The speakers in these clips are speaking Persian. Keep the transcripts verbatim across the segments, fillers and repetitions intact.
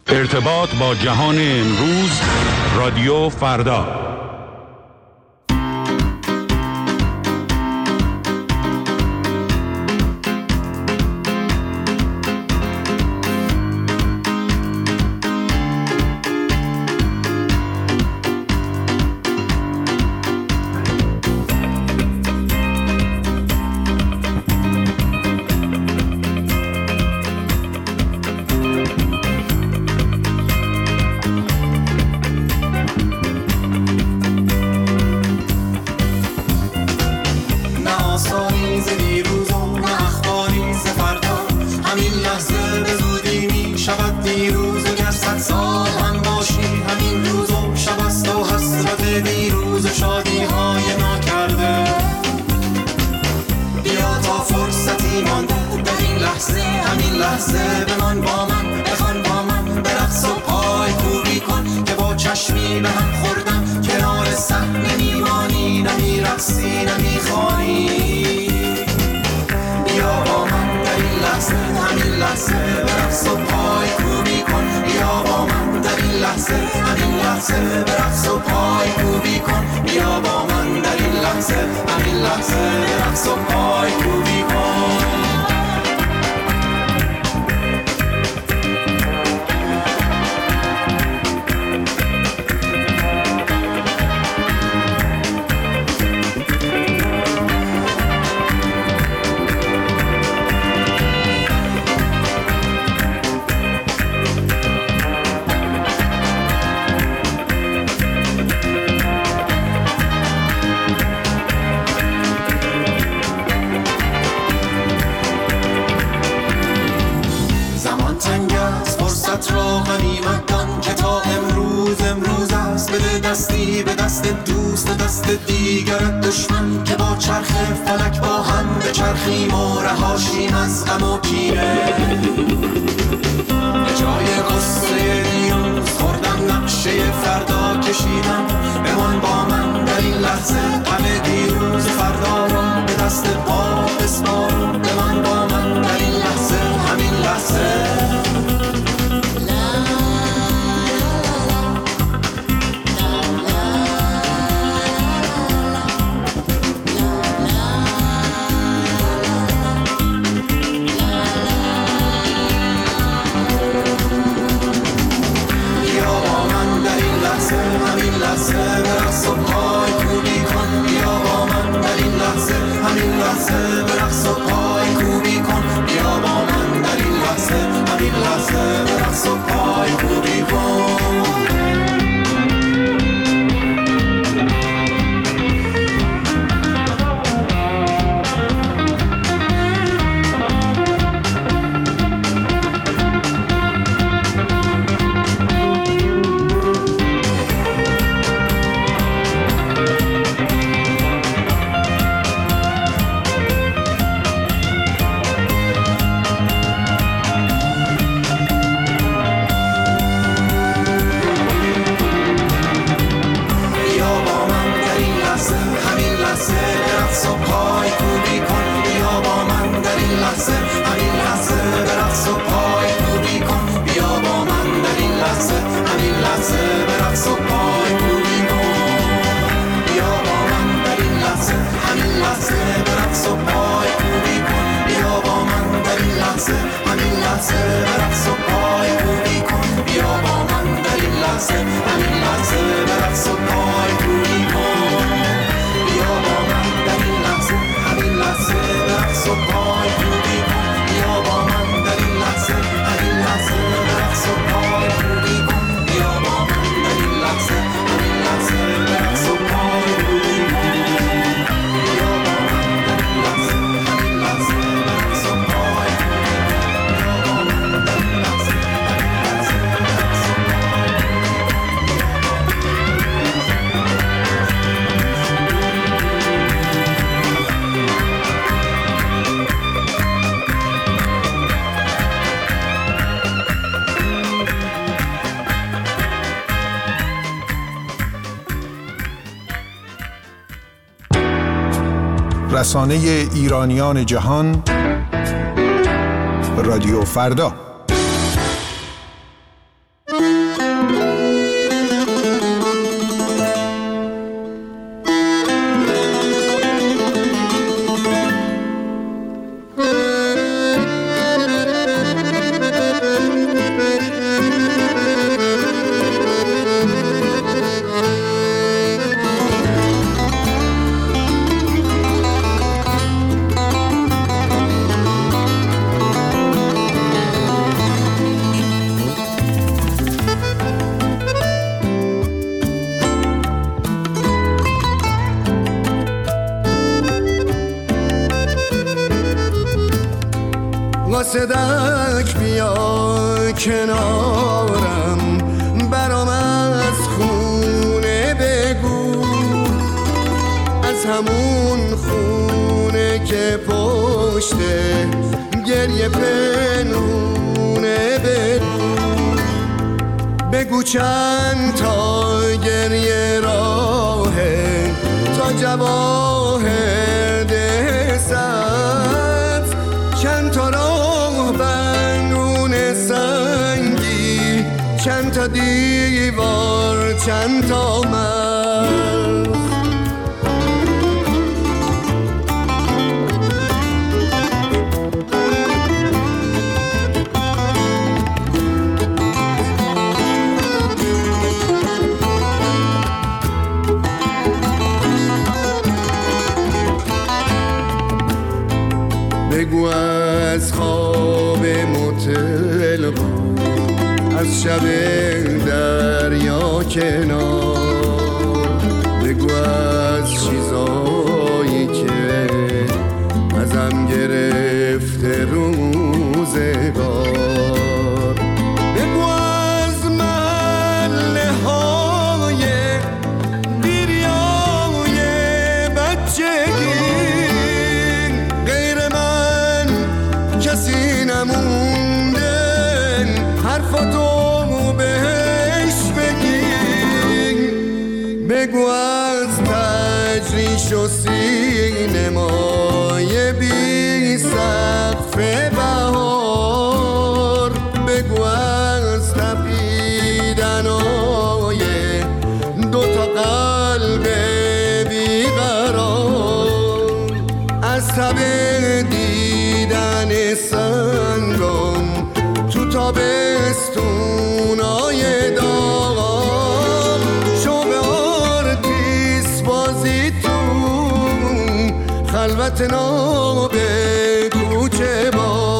ارتباط با جهان امروز، رادیو فردا. رسانه ایرانیان جهان، رادیو فردا. قاصدک بیا کنارم، برام از خونه بگو، از همون خونه که پشته گریه پنهونه بگو، بگو چند تا گریه راهه تا جواهر ده سبز، چند تا راه بنون سنگی، چند تا دیوار، چند تا مرز. بگو از خواب متل بود، از شب دریا کنار، بگو از چیزایی که ازم گرفته روزگار، بگو از محله های بیریای بچگی، کسی نمونده حرفاتو بهش بگی، بگو از تجریش و سینمای بی سقف بهار، بگو از تپیدنای دوتا قلب بیقرار، از تب دیدن سنگم تو تابستونای داغ، شوق آرتیس بازی تو خلوت ناب کوچه با.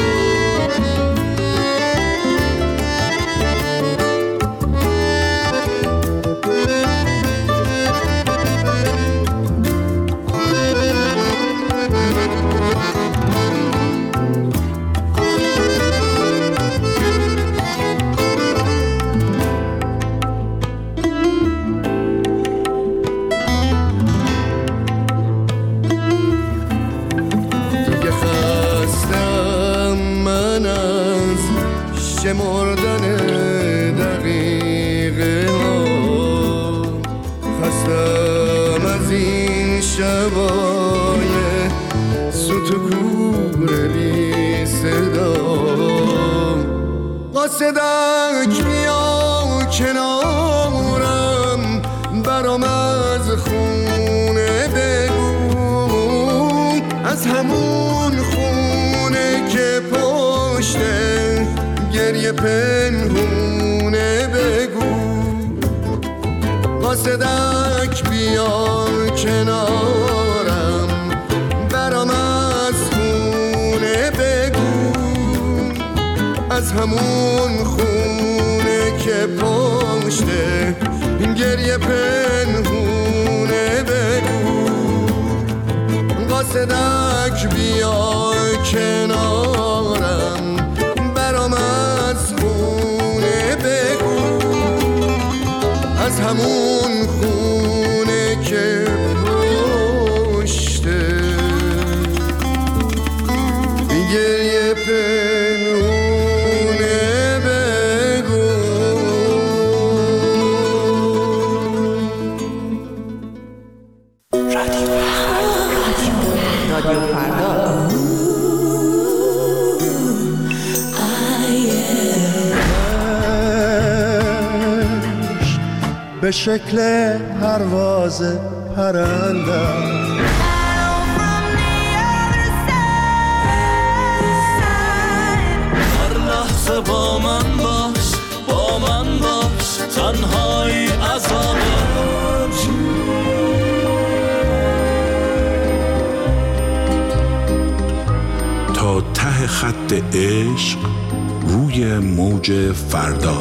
شمردن دقیقه ها، خستم از این شبای سوت و کور بی صدا، قاصدک بیا کنارم، برام از خونه بگو، از همون خونه که پشته گریه پنهونه بگو، قاصدک بیا کنارم، برام از خونه بگو، از همون خونه که پشته گریه پنهونه بگو، قاصدک بیا کنارم، برام از خونه بگو، از همون خونه که پشته گریه پنهونه بگو. رادیو فردا. به شکل پرواز پرنده هر لحظه با من باش، با من باش، تنهایی عذابه، تا ته خط عشق روی موج فردا.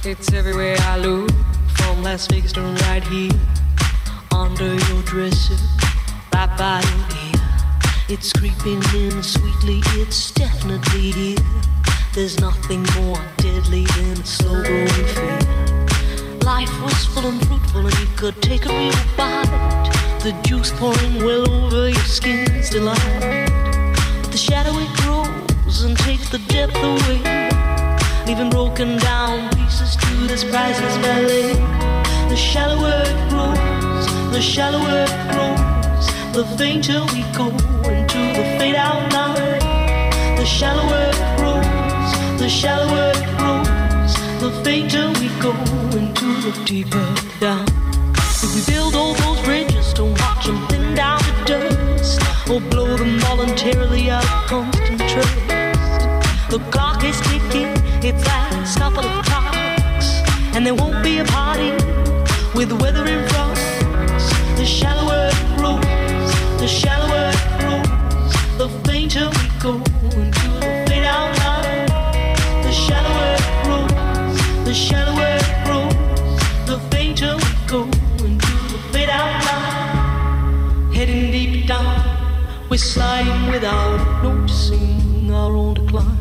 It's everywhere I look, from Las Vegas to right here, under your dresser, right by your ear. It's creeping in sweetly, it's definitely here. There's nothing more deadly than a slow-growing fear. Life was full and fruitful and you could take a real bite. The juice pouring well over your skin's delight. But the shadow it grows and takes the depth away, leaving broken down pieces to this priceless ballet. The shallower it grows, the shallower it grows, the fainter we go into the fade out line. The shallower it grows, the shallower it grows, the fainter we go into the deeper down. If we build all those bridges, don't watch them thin down to dust, or blow them voluntarily out of constant trust. The clock is ticking, it's last couple of clocks, and there won't be a party with the weather in front. The shallower it grows, the shallower it grows, the fainter we go into the fade out line. The shallower it grows, the shallower it grows, the fainter we go into the fade out line. Heading deep down, we're sliding without noticing our own decline.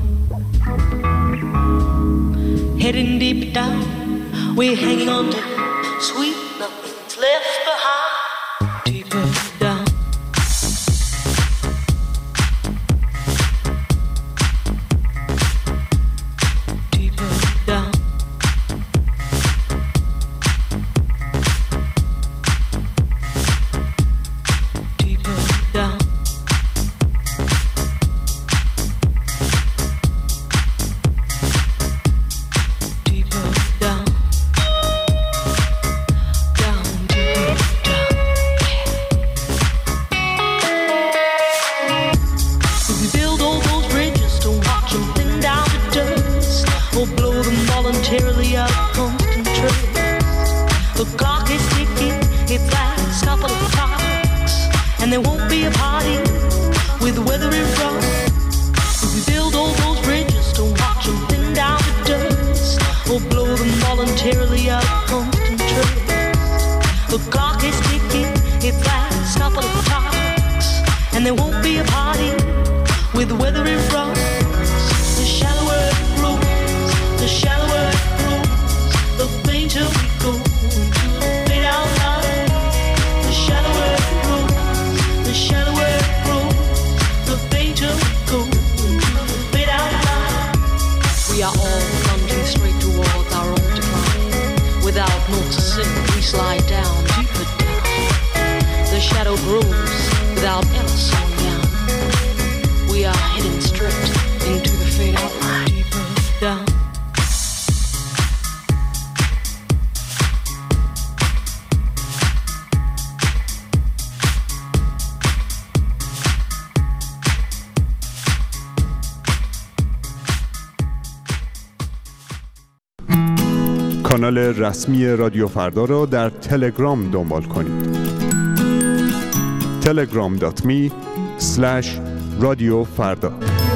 Heading deep down, we're hanging on to sweet nothing's left behind. Deeper down. Deeper down. Deeper down. Voluntarily out of constant trust. The clock is ticking, it's last couple of clocks, and there won't be a party with the weather in front. If we build all those bridges, don't watch them thin down to dust, or blow them voluntarily out of constant trust. The clock is ticking, it's last couple of clocks, and there won't be a party with the weather in front. The shallower it grows, the shallower it grows, the fainter we go into the fade out line. The shallower it grows, the shallower it grows, the fainter we go into the fade out line. We are all plunging straight towards our own decline. Without noticing, we slide down, deeper down. The shadow grows without ever slowing down. We are heading straight into the fade out line. Deeper down. کانال رسمی رادیو فردا را در تلگرام دنبال کنید. تلگرام دات می اسلش رادیو فردا.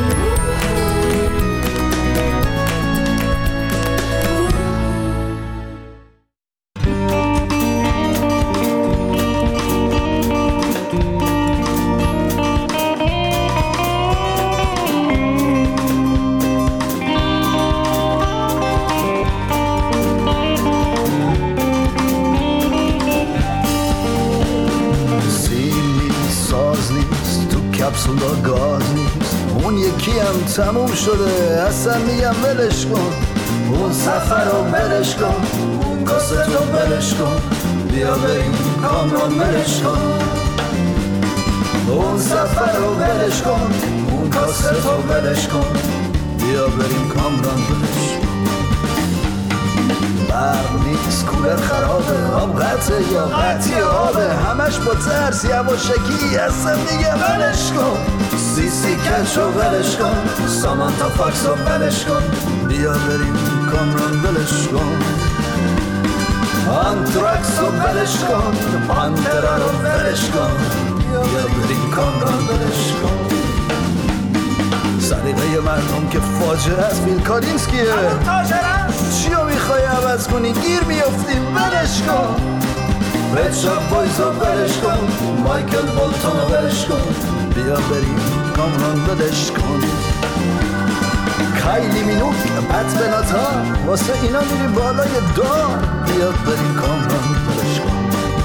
تموم شده اصلا میگم ولش کن، اون سفر رو ولش کن، اون کاست رو ولش کن، بیا بریم کامران ولش کن. اون سفر رو ولش کن، اون کاست رو ولش کن، بیا بریم کامران ولش کن. برق نیست، کولر خرابه، آب قطعه یا قطعی آبه، همش با ترس یواشکی اصلا میگه ولش کن. سی سی کش رو ولش کن، سامانتا فاکس رو ولش کن، بیا بریم کامران ولش کن. آنتراکس رو ولش کن، پانترا رو ولش کن، بیا بریم کامران ولش کن. سلیقه مردم که فاجعه است فیل کالینسکیه. چیو میخوای عوض کنی؟ گیر میافتیم، ولش کن. رد شاپ بایزا ولش کن، مایکل بولتون ولش کن، بیا بریم کامران ولش کن. کایلی مینوک پت بناتا واسه اینا میری بالای دار، بیا بریم کامران ولش کن.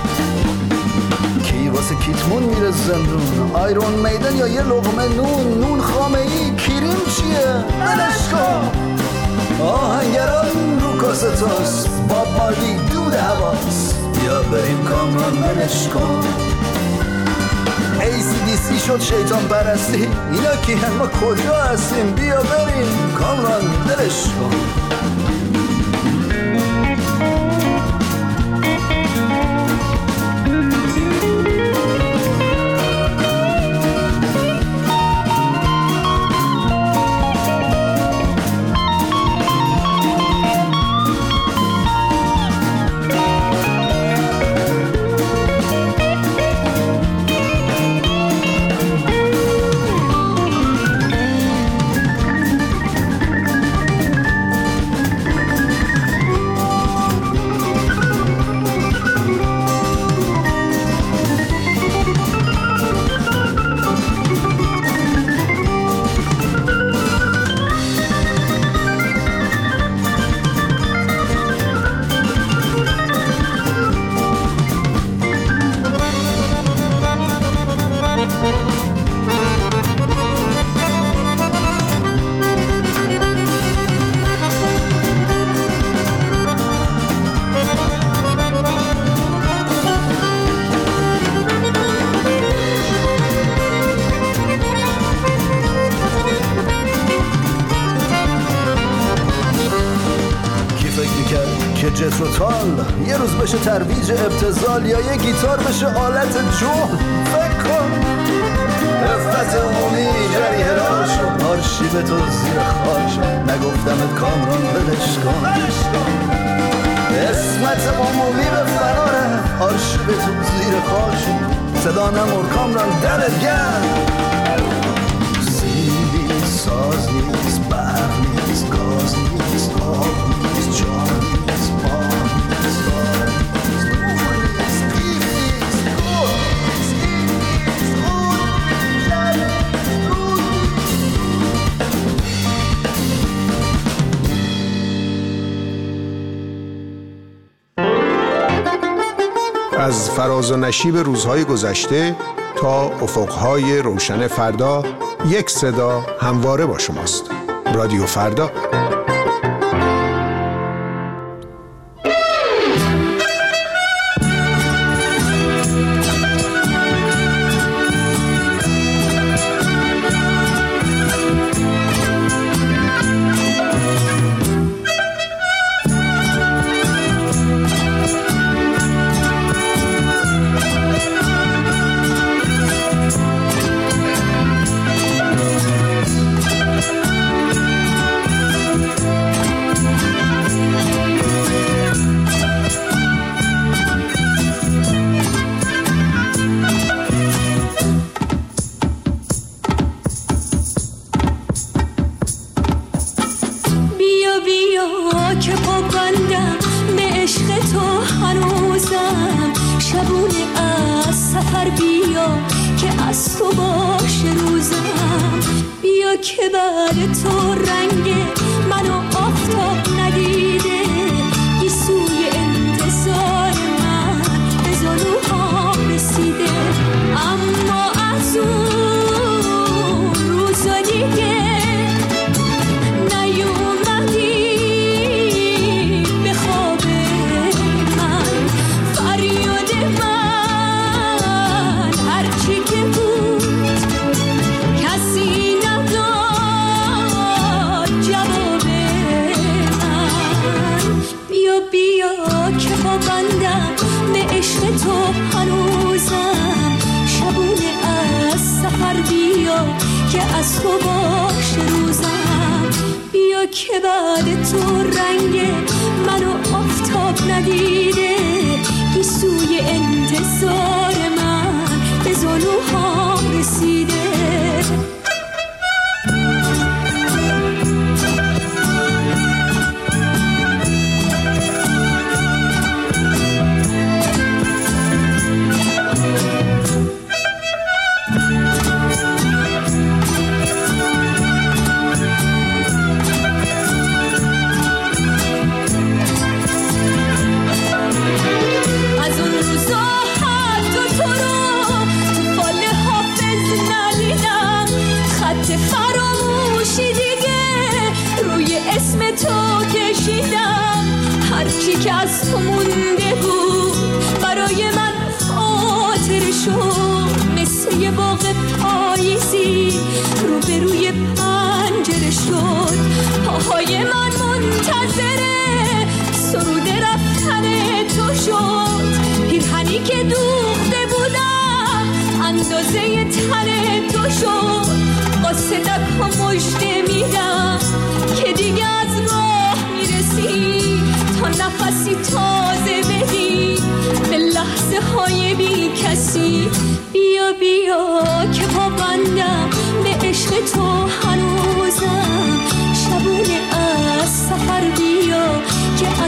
کی واسه کیتمون میره زندون؟ آیرون میدن یا یه لقمه نون؟ نون خامه ای کیریم چیه؟ ولش کن. آهنگران رو کاستاس، باب مارلی دود حواس، بیا بریم کامران ولش کن. ای سی دی سی شد شیطان پرستی، اینا کی هم؟ ما کجا هستیم؟ بیا بریم کامران ولش کن. یه روز بشه ترویج ابتذال یا یه گیتار بشه آلت جون. فکر کن رفت عمومی جریه را شد، آرشیو تو زیر خاک شد، نگفتمت کامران ولش کن. اسمت عمومی به فراره، آرشیو تو زیر خاک شد، صدا نمور کامران دلت گرم. سیبی ساز نیست، برق نیست، گاز نیست، آب نیست، جان نیست، بار نیست، دار نیست، نور نیست، قیب نیست، گل نیست، این نیست، خود نیست، شب نیست، رود نیست. از فراز و نشیب روزهای گذشته تا افقهای روشن فردا، یک صدا همواره با شماست. رادیو فردا.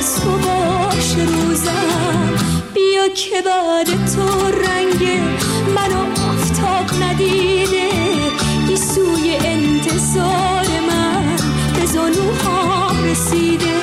از تو باشه روزم. بیا که بعد تو رنگ منو آفتاب ندیده، گیسوی انتظار من به زانوهام رسیده.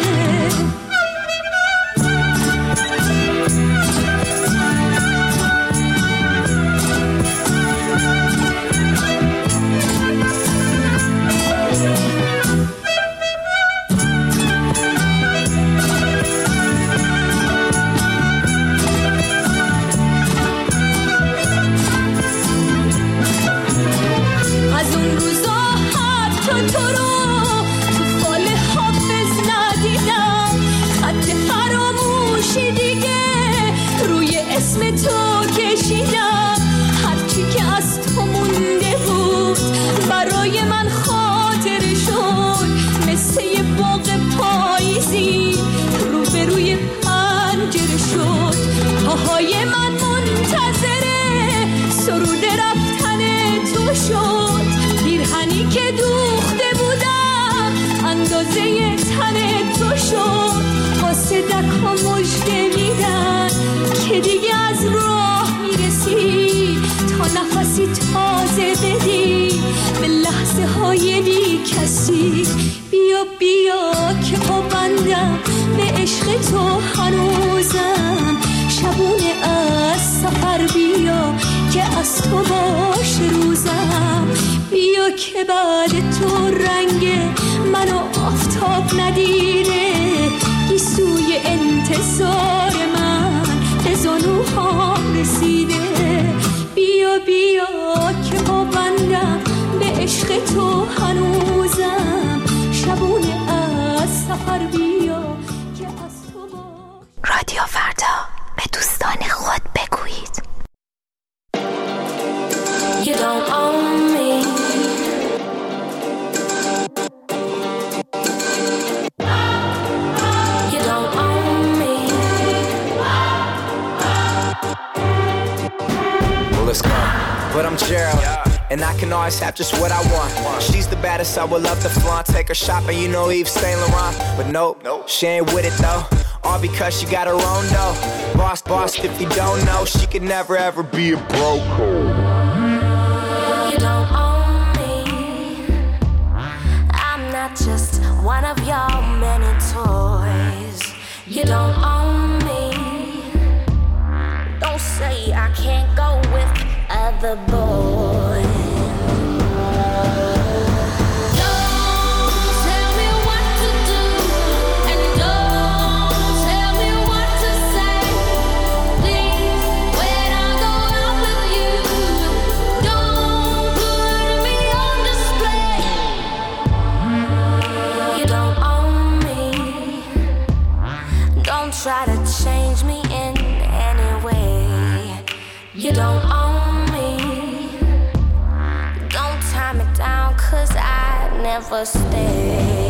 بیا بیا که پابندم به عشق تو هنوزم. شبونه از سفر بیا که از تو باشه روزم. بیا که بعد تو رنگ منو آفتاب ندیده، گیسوی انتظار من به زانوهام رسیده. بیا بیا که پابندم به عشق تو هنوزم. شبونه از سفر بیا که از تو با. رادیو فردا، به دوستان خود بگویید. You don't own me. You don't own me. Well, let's go. But I'm Gerald. Yeah. And I can always have just what I want. She's the baddest, I would love to flaunt. Take her shopping, you know Yves Saint Laurent. But nope, nope, she ain't with it though. All because she got her own dough. Boss, boss, if you don't know, she could never ever be a broke. You don't own me. I'm not just one of your many toys. You don't own me. Don't say I can't go with other boys. Try to change me in any way. You don't own me. Don't tie me down, cause I never stay.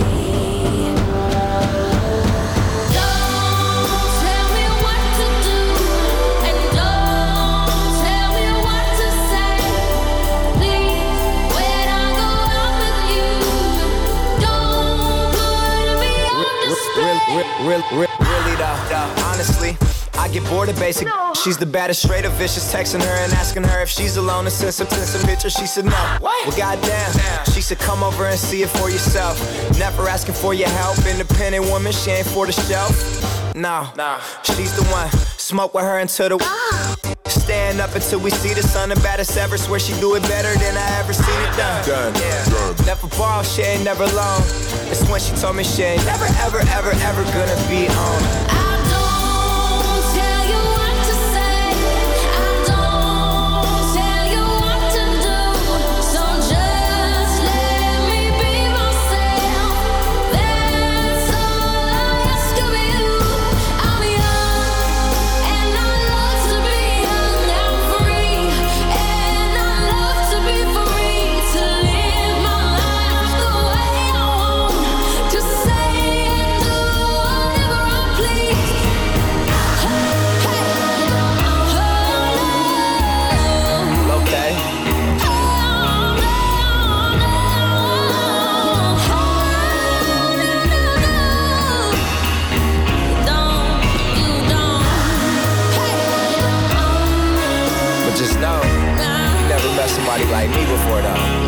Don't tell me what to do, and don't tell me what to say. Please, when I go out with you, don't put me on display. Real, real, real, real. Really though, honestly, I get bored of basic. No. She's the baddest, straight up vicious. Texting her and asking her if she's alone and send some, send some pictures. She said no. What? Well, goddamn. Damn. She said come over and see it for yourself. Never asking for your help. Independent woman, she ain't for the shelf. No, no, she's the one. Smoke with her until the. Ah. Stand up until we see the sun. The baddest ever. Swear she do it better than I ever seen it done. Done. Yeah. Done. Never borrow, she ain't never alone. It's when she told me she ain't never, ever, ever, ever gonna be on. I don't tell you what to say. I don't tell you what to do. So just let me be myself. That's all I ask of you. I'm young and I love to be young. I'm free and I love to be free. To live my life the way I want. To say and do whatever I please. nobody like me before though.